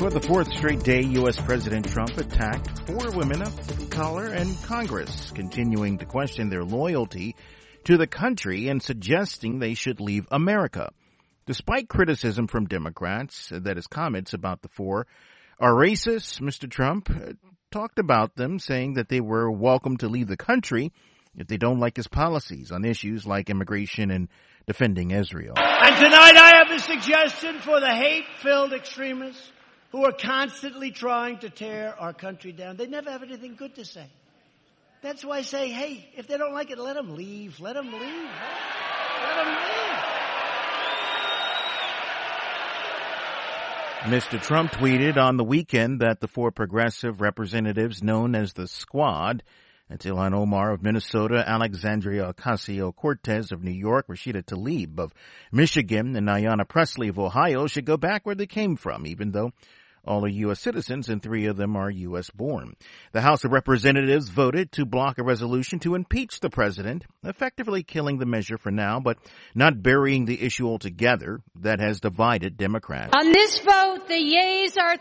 For the fourth straight day, U.S. President Trump attacked four women of color in Congress, continuing to question their loyalty to the country and suggesting they should leave America. Despite criticism from Democrats that his comments about the four are racist, Mr. Trump talked about them, saying that they were welcome to leave the country if they don't like his policies on issues like immigration and defending Israel. And tonight I have a suggestion for the hate-filled extremists who are constantly trying to tear our country down. They never have anything good to say. That's why I say, hey, if they don't like it, let them leave. Let them leave. Let them leave. Mr. Trump tweeted on the weekend that the four progressive representatives known as the Squad, Ilhan Omar of Minnesota, Alexandria Ocasio-Cortez of New York, Rashida Tlaib of Michigan, and Ayanna Pressley of Ohio should go back where they came from, even though all are U.S. citizens and three of them are U.S. born. The House of Representatives voted to block a resolution to impeach the president, effectively killing the measure for now, but not burying the issue altogether that has divided Democrats. On this vote, the yeas are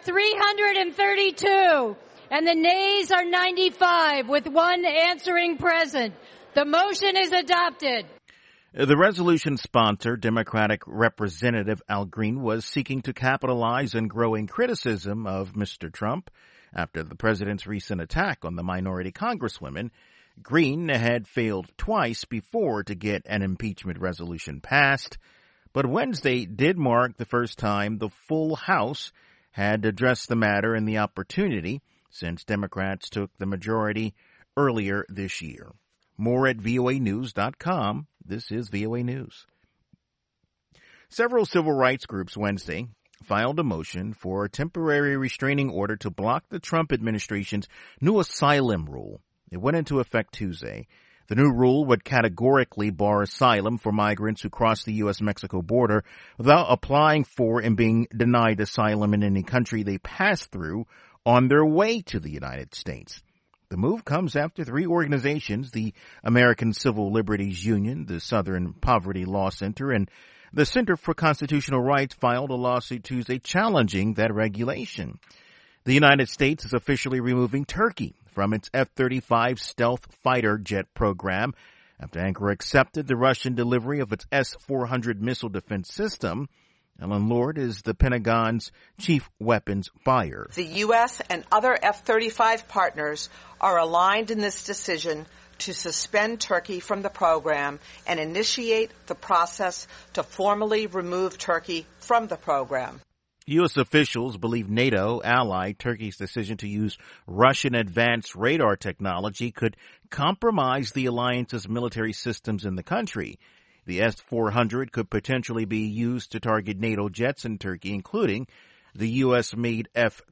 332. And the nays are 95, with one answering present. The motion is adopted. The resolution sponsor, Democratic Representative Al Green, was seeking to capitalize on growing criticism of Mr. Trump after the president's recent attack on the minority congresswomen. Green had failed twice before to get an impeachment resolution passed, but Wednesday did mark the first time the full House had addressed the matter and the opportunity since Democrats took the majority earlier this year. More at voanews.com. This is VOA News. Several civil rights groups Wednesday filed a motion for a temporary restraining order to block the Trump administration's new asylum rule. It went into effect Tuesday. The new rule would categorically bar asylum for migrants who cross the U.S.-Mexico border without applying for and being denied asylum in any country they pass through on their way to the United States. The move comes after three organizations, the American Civil Liberties Union, the Southern Poverty Law Center, and the Center for Constitutional Rights, filed a lawsuit Tuesday challenging that regulation. The United States is officially removing Turkey from its F-35 stealth fighter jet program after Ankara accepted the Russian delivery of its S-400 missile defense system. Ellen Lord is the Pentagon's chief weapons buyer. The U.S. and other F-35 partners are aligned in this decision to suspend Turkey from the program and initiate the process to formally remove Turkey from the program. U.S. officials believe NATO ally Turkey's decision to use Russian advanced radar technology could compromise the alliance's military systems in the country. The S-400 could potentially be used to target NATO jets in Turkey, including the U.S.-made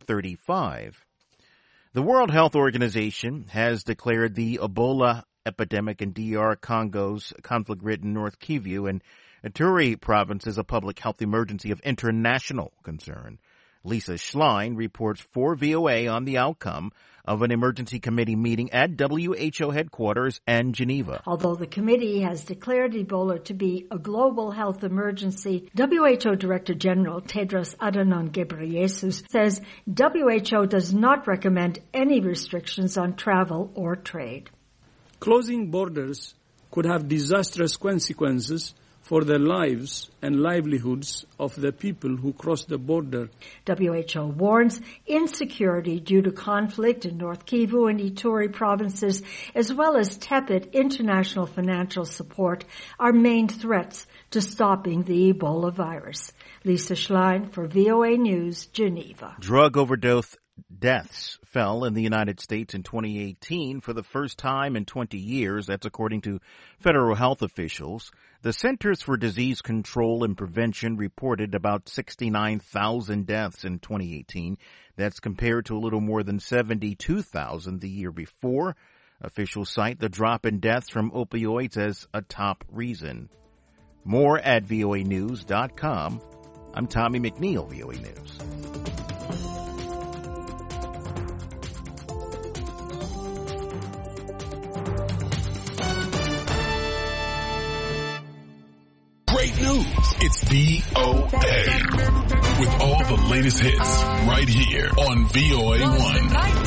F-35. The World Health Organization has declared the Ebola epidemic in DR Congo's conflict-ridden North Kivu and Ituri provinces a public health emergency of international concern. Lisa Schlein reports for VOA on the outcome of an emergency committee meeting at WHO headquarters in Geneva. Although the committee has declared Ebola to be a global health emergency, WHO Director General Tedros Adhanom Ghebreyesus says WHO does not recommend any restrictions on travel or trade. Closing borders could have disastrous consequences for the lives and livelihoods of the people who cross the border. WHO warns insecurity due to conflict in North Kivu and Ituri provinces, as well as tepid international financial support, are main threats to stopping the Ebola virus. Lisa Schlein for VOA News, Geneva. Drug overdose deaths fell in the United States in 2018 for the first time in 20 years. That's according to federal health officials. The Centers for Disease Control and Prevention reported about 69,000 deaths in 2018. That's compared to a little more than 72,000 the year before. Officials cite the drop in deaths from opioids as a top reason. More at voanews.com. I'm Tommy McNeil, VOA News. Great news. news. It's VOA. With all the latest hits right here on VOA1.